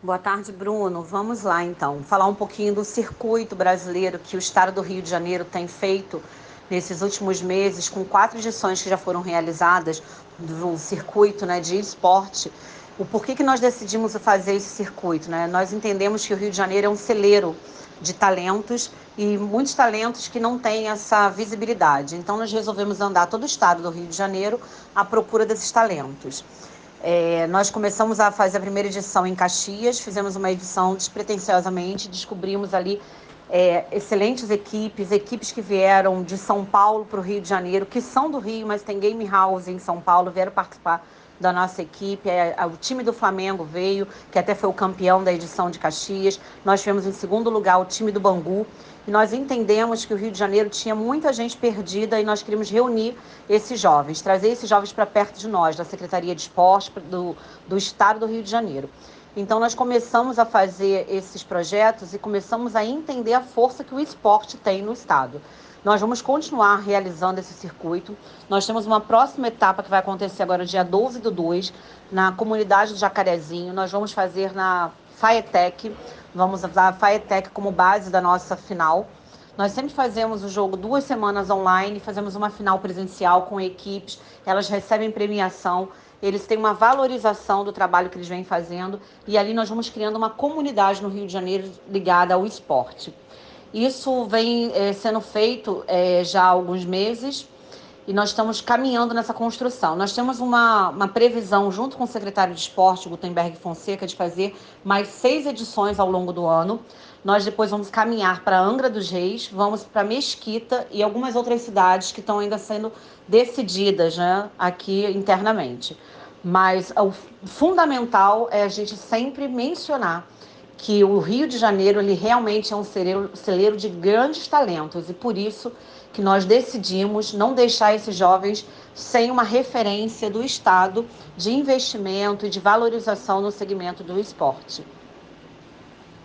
Boa tarde, Bruno. Vamos lá, então, falar um pouquinho do circuito brasileiro que o estado do Rio de Janeiro tem feito nesses últimos meses, com 4 edições que já foram realizadas do circuito, né, de esporte. O porquê que nós decidimos fazer esse circuito, né? Nós entendemos que o Rio de Janeiro é um celeiro de talentos e muitos talentos que não têm essa visibilidade. Então, nós resolvemos andar todo o estado do Rio de Janeiro à procura desses talentos. Nós começamos a fazer a primeira edição em Caxias, fizemos uma edição despretensiosamente, descobrimos ali excelentes equipes que vieram de São Paulo para o Rio de Janeiro, que são do Rio, mas tem game house em São Paulo, vieram participar da nossa equipe. O time do Flamengo veio, que até foi o campeão da edição de Caxias. Nós tivemos em segundo lugar o time do Bangu. E nós entendemos que o Rio de Janeiro tinha muita gente perdida e nós queríamos reunir esses jovens, trazer esses jovens para perto de nós, da Secretaria de Esporte do Estado do Rio de Janeiro. Então, nós começamos a fazer esses projetos e começamos a entender a força que o esporte tem no Estado. Nós vamos continuar realizando esse circuito. Nós temos uma próxima etapa que vai acontecer agora, dia 12/2, na comunidade do Jacarezinho. Nós vamos fazer na Faetec. Vamos usar a Faetec como base da nossa final. Nós sempre fazemos o jogo 2 semanas online, fazemos uma final presencial com equipes, elas recebem premiação, eles têm uma valorização do trabalho que eles vêm fazendo e ali nós vamos criando uma comunidade no Rio de Janeiro ligada ao esporte. Isso vem sendo feito já há alguns meses e nós estamos caminhando nessa construção. Nós temos uma previsão, junto com o secretário de Esporte, Gutenberg Fonseca, de fazer mais 6 edições ao longo do ano. Nós depois vamos caminhar para Angra dos Reis, vamos para Mesquita e algumas outras cidades que estão ainda sendo decididas, né, aqui internamente. Mas o fundamental é a gente sempre mencionar que o Rio de Janeiro ele realmente é um celeiro de grandes talentos e por isso que nós decidimos não deixar esses jovens sem uma referência do Estado de investimento e de valorização no segmento do esporte.